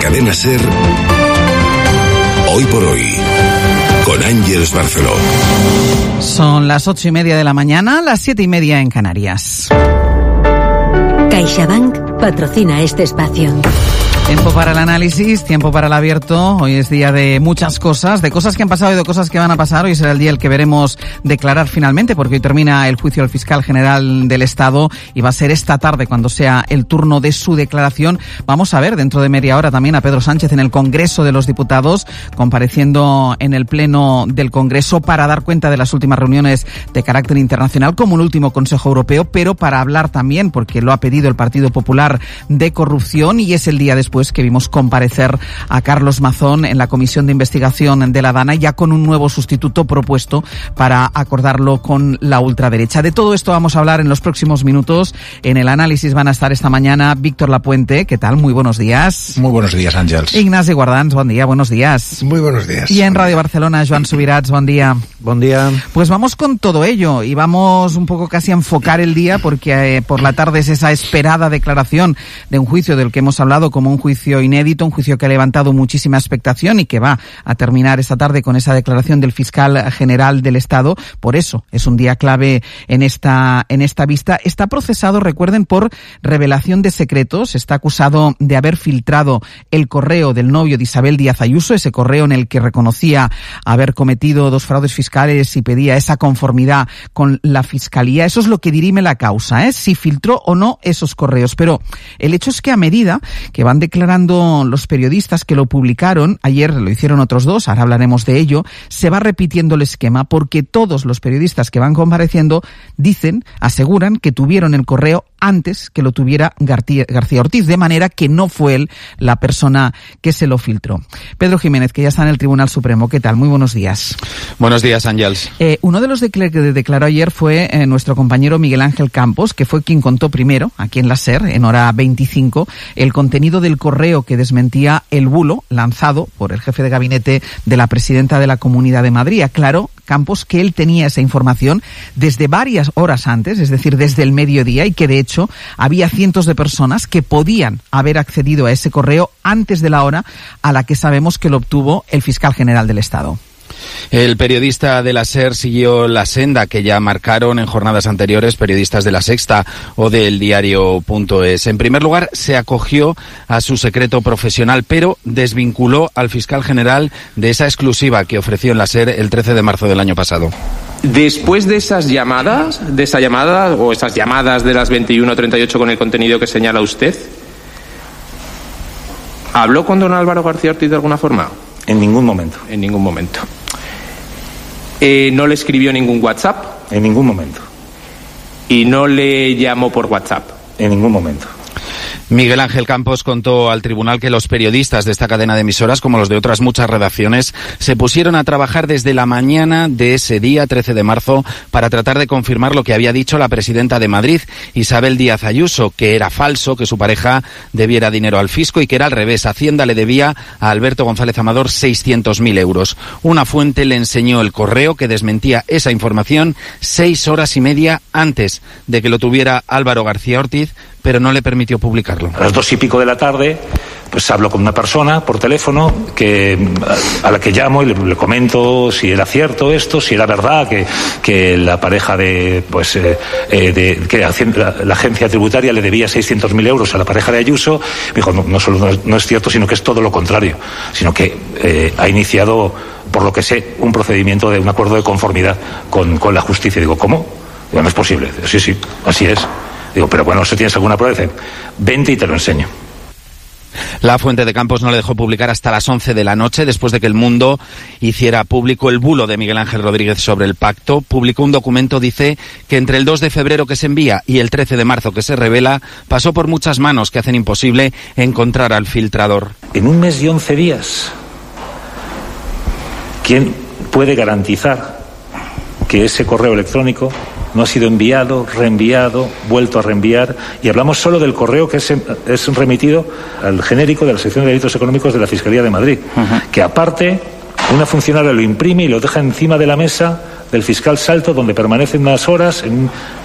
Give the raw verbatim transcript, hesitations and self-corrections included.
Cadena SER, Hoy por Hoy, con Ángeles Barceló. Son las ocho y media de la mañana, las siete y media en Canarias. CaixaBank patrocina este espacio. Tiempo para el análisis, tiempo para el abierto. Hoy es día de muchas cosas, de cosas que han pasado y de cosas que van a pasar. Hoy será el día el que veremos declarar finalmente, porque hoy termina el juicio del fiscal general del Estado y va a ser esta tarde cuando sea el turno de su declaración. Vamos a ver dentro de media hora también a Pedro Sánchez en el Congreso de los Diputados, compareciendo en el Pleno del Congreso para dar cuenta de las últimas reuniones de carácter internacional, como el último Consejo Europeo, pero para hablar también, porque lo ha pedido el Partido Popular, de corrupción, y es el día después que vimos comparecer a Carlos Mazón en la Comisión de Investigación de la DANA, ya con un nuevo sustituto propuesto para acordarlo con la ultraderecha. De todo esto vamos a hablar en los próximos minutos. En el análisis van a estar esta mañana Víctor Lapuente. ¿Qué tal? Muy buenos días. Muy buenos días, Àngels. Ignasi Guardans, buen día, buenos días. Muy buenos días. Y en Radio Barcelona, Joan Subirats, buen día. Buen día. Pues vamos con todo ello y vamos un poco casi a enfocar el día, porque eh, por la tarde es esa esperada declaración de un juicio del que hemos hablado como un juicio inédito, un juicio que ha levantado muchísima expectación y que va a terminar esta tarde con esa declaración del fiscal general del Estado. Por eso es un día clave en esta, en esta vista. Está procesado, recuerden, por revelación de secretos. Está acusado de haber filtrado el correo del novio de Isabel Díaz Ayuso, ese correo en el que reconocía haber cometido dos fraudes fiscales y pedía esa conformidad con la Fiscalía. Eso es lo que dirime la causa, ¿eh? Si filtró o no esos correos. Pero el hecho es que a medida que van declarando los periodistas que lo publicaron, ayer lo hicieron otros dos, ahora hablaremos de ello, se va repitiendo el esquema, porque todos los periodistas que van compareciendo dicen, aseguran que tuvieron el correo antes que lo tuviera García Ortiz, de manera que no fue él la persona que se lo filtró. Pedro Jiménez, que ya está en el Tribunal Supremo, ¿qué tal? Muy buenos días. Buenos días, Àngels. Eh, uno de los que declaró ayer fue eh, nuestro compañero Miguel Ángel Campos, que fue quien contó primero, aquí en la SER, en hora veinticinco, el contenido del correo que desmentía el bulo lanzado por el jefe de gabinete de la presidenta de la Comunidad de Madrid. Aclaró Campos que él tenía esa información desde varias horas antes, es decir, desde el mediodía, y que de hecho había cientos de personas que podían haber accedido a ese correo antes de la hora a la que sabemos que lo obtuvo el fiscal general del Estado. El periodista de la SER siguió la senda que ya marcaron en jornadas anteriores periodistas de La Sexta o del diario punto es. En primer lugar, se acogió a su secreto profesional, pero desvinculó al fiscal general de esa exclusiva que ofreció en la SER el trece de marzo del año pasado. Después de esas llamadas, de esa llamada o esas llamadas de las veintiuno treinta y ocho con el contenido que señala usted, ¿habló con don Álvaro García Ortiz de alguna forma? En ningún momento. En ningún momento. Eh, ¿No le escribió ningún WhatsApp? En ningún momento. ¿Y no le llamó por WhatsApp? En ningún momento. Miguel Ángel Campos contó al tribunal que los periodistas de esta cadena de emisoras, como los de otras muchas redacciones, se pusieron a trabajar desde la mañana de ese día, trece de marzo, para tratar de confirmar lo que había dicho la presidenta de Madrid, Isabel Díaz Ayuso, que era falso, que su pareja debiera dinero al fisco y que era al revés. Hacienda le debía a Alberto González Amador seiscientos mil euros. Una fuente le enseñó el correo que desmentía esa información seis horas y media antes de que lo tuviera Álvaro García Ortiz, pero no le permitió publicarlo. A las dos y pico de la tarde, pues hablo con una persona por teléfono que a la que llamo y le, le comento si era cierto esto, si era verdad que, que la pareja de, pues, eh, de, que la, la agencia tributaria le debía seiscientos mil euros a la pareja de Ayuso. Me dijo, no, no solo no es, no es cierto, sino que es todo lo contrario, sino que eh, ha iniciado, por lo que sé, un procedimiento de un acuerdo de conformidad con, con la justicia. Digo, ¿cómo? Digo, no es posible. Digo, sí, sí, así es. Digo, pero bueno, ¿si tienes alguna prueba? Dice, vente y te lo enseño. La fuente de Campos no le dejó publicar hasta las once de la noche, después de que El Mundo hiciera público el bulo de Miguel Ángel Rodríguez sobre el pacto. Publicó un documento, dice, que entre el dos de febrero que se envía y el trece de marzo que se revela, pasó por muchas manos que hacen imposible encontrar al filtrador. En un mes y once días, ¿quién puede garantizar que ese correo electrónico no ha sido enviado, reenviado, vuelto a reenviar? Y hablamos solo del correo que es, es remitido al genérico de la sección de delitos económicos de la Fiscalía de Madrid, uh-huh. que aparte una funcionaria lo imprime y lo deja encima de la mesa del fiscal Salto, donde permanece unas horas en,